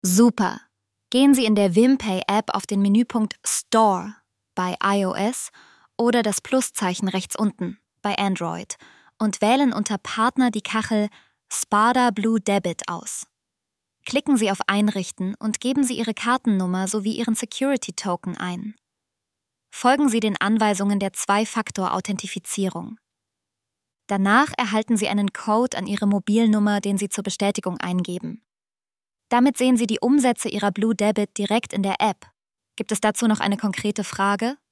Super! Gehen Sie in der Wimpay-App auf den Menüpunkt Store bei iOS oder das Pluszeichen rechts unten bei Android und wählen unter Partner die Kachel Spada Blue Debit aus. Klicken Sie auf Einrichten und geben Sie Ihre Kartennummer sowie Ihren Security-Token ein. Folgen Sie den Anweisungen der Zwei-Faktor-Authentifizierung. Danach erhalten Sie einen Code an Ihre Mobilnummer, den Sie zur Bestätigung eingeben. Damit sehen Sie die Umsätze Ihrer Blue Debit direkt in der App. Gibt es dazu noch eine konkrete Frage?